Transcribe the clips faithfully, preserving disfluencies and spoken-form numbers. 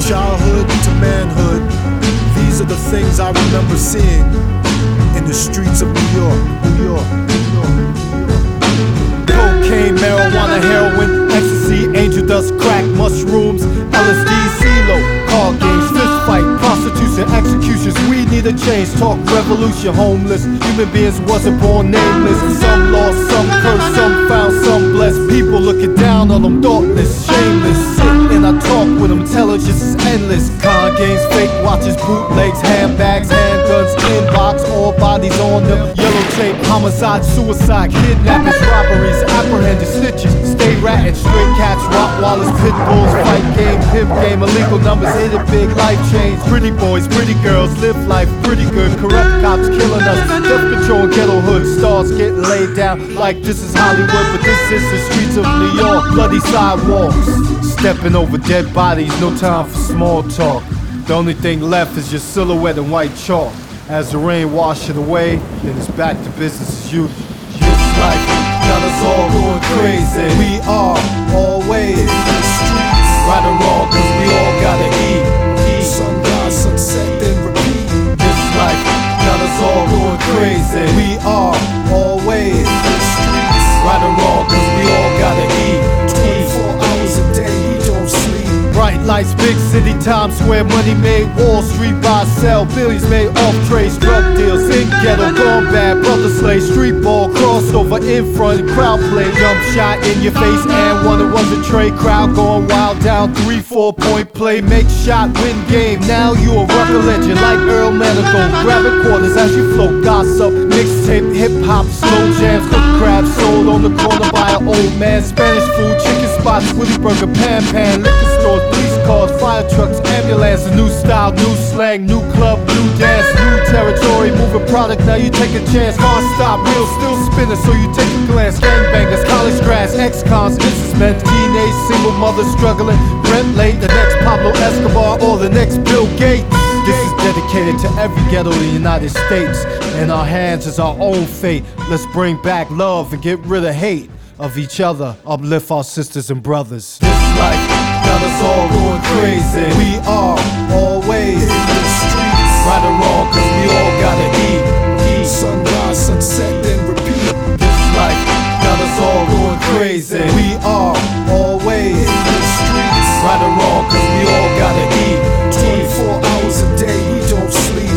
childhood to manhood, these are the things I remember seeing in the streets of New York, New York, New York, New York. Cocaine, marijuana, heroin, ecstasy, angel dust, crack, mushrooms, L S D, CeeLo, card games, fist fight, prostitution, executions. We need a change, talk revolution. Homeless human beings wasn't born nameless. Some lost, some cursed, some found, some blessed. People looking down on them, thoughtless, shameless. Sit and I talk with them, intelligence is endless. Con games, fake watches, bootlegs, handbags, handguns, inbox, all bodies on them. Yellow tape, homicide, suicide, kidnappings, robberies, apprehended snitches. Stay ratting, stray cats, rottweilers, pit bulls, fight game, pimp game, illegal numbers, hit it big, life change. Pretty boys, pretty girls, live life pretty good. Corrupt cops killing us, death patrol in ghetto hood. Stars getting laid down like this is Hollywood, but this is the streets of New York. Bloody sidewalks, stepping over dead bodies, no time for small talk. The only thing left is your silhouette and white chalk. As the rain washes it away, then it's back to business as usual. This life got us all going crazy. We are always in the streets, right or wrong, cause we all gotta eat. eat. Sunrise, sunset, then repeat. This life got us all going crazy. We are always in the streets, right or wrong, cause we all gotta eat. twenty-four hours a day, we don't sleep. Bright lights, big city, Times Square, money made, Wall Street, buy, sell, billions made off trades, drug deals, in ghetto, gone bad, brother slave, street ball, crossover, in front, crowd play, jump shot in your face, and one it was a trade, crowd going wild, down three, four point play, make shot, win game, now you a rocker legend, like Earl Manigault, grabbing quarters as you float, gossip, mixtape, hip-hop, slow jams, cook crabs, sold on the corner by an old man, Spanish food, chicken spots, Willy Burger, Pan Pan, liquor stores, police cars, fire trucks, ambulance, a new style, new slang, new club, new dance, new territory, moving product, now you take a chance, hard stop, real still spinning, so you take a glance, gangbangers, college grads, ex-cons, businessmen, teenage, single mothers struggling, rent late, the next Pablo Escobar or the next Bill Gates. This is dedicated to every ghetto in the United States. In our hands is our own fate. Let's bring back love and get rid of hate of each other, uplift our sisters and brothers. This life got us all going crazy. We are always in the streets, right or wrong, cause we all gotta eat. eat. Sunrise, sunset, then repeat. This life got us all going crazy. We are always in the streets, right or wrong, cause we all gotta eat. twenty-four hours a day, we don't sleep.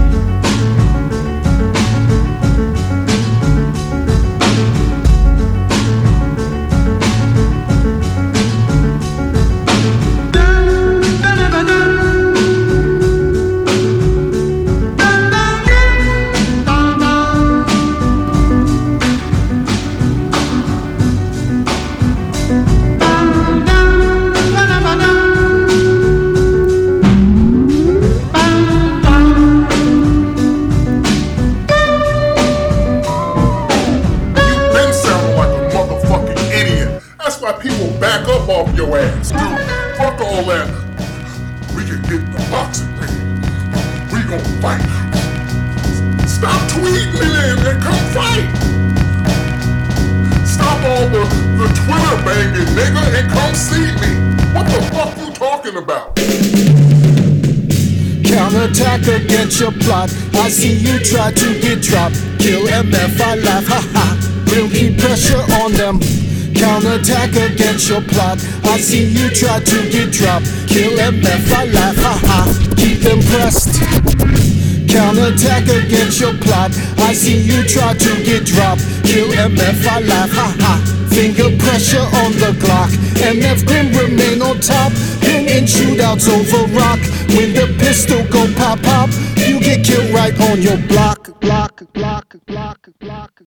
People back up off your ass, dude. Fuck all that. We can get the boxing ring. We gon' fight. Stop tweeting me then and come fight. Stop all the, the Twitter banging, nigga, and come see me. What the fuck you talking about? Counterattack against your plot. I see you try to get dropped. Kill M F, I laugh, ha ha. We'll keep pressure on them. Counterattack against your plot. I see you try to get dropped. Kill M F, I laugh, ha ha. Keep them pressed. Counterattack against your plot. I see you try to get dropped. Kill M F, I laugh, ha ha. Finger pressure on the Glock. M F Grim remain on top. Him in shootouts over rock. When the pistol go pop pop, you get killed right on your block.